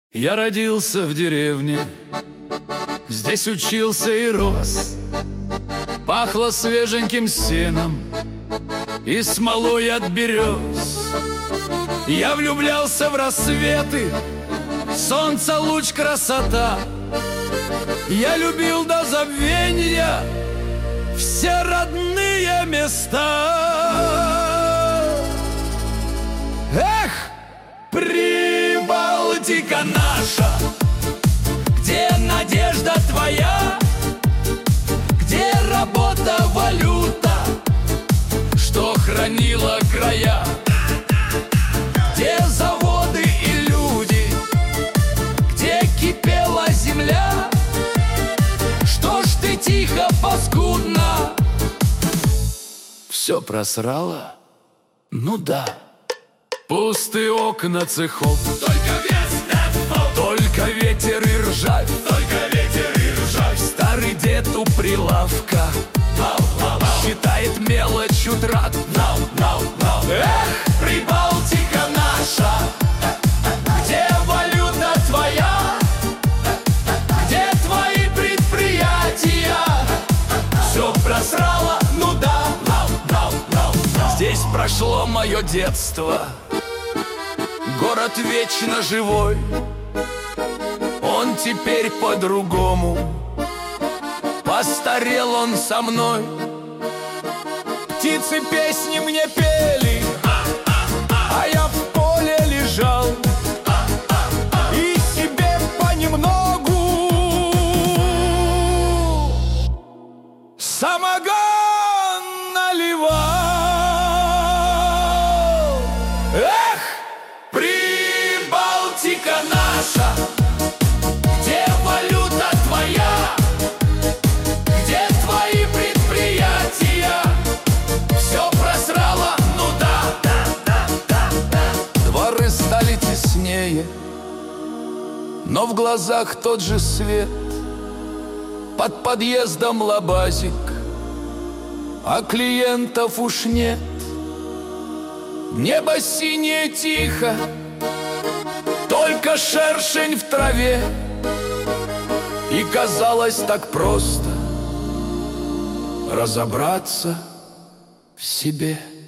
Я родился в деревне, здесь учился и рос. Пахло свеженьким сеном и смолой от берез. Я влюблялся в рассветы, солнце, луч, красота. Я любил до забвения все родные места. Эх, Прибалтика наша, где надежда твоя, где работа, валюта, что хранила края, где заводы и люди, где кипела земля. Что ж ты тихо, паскудно все просрала? Ну да. Пустые окна цехов, только вес, только ветер и ржавь, только ветер и ржавь. Старый дед у прилавка считает мелочь утрат. Эх, Прибалтика наша, где валюта твоя, где твои предприятия? Все просрала, ну да. Здесь прошло мое детство, город вечно живой. Он теперь по-другому, постарел он со мной. Птицы песни мне пели, а я в поле лежал и себе понемногу самогон наливал. Эх, Прибалтика наша, где валюта твоя, где твои предприятия? Все просрала, ну да. дворы стали теснее, но в глазах тот же свет. Под подъездом лабазик, а клиентов уж нет. Небо синее тихо, только шершень в траве. И казалось так просто разобраться в себе.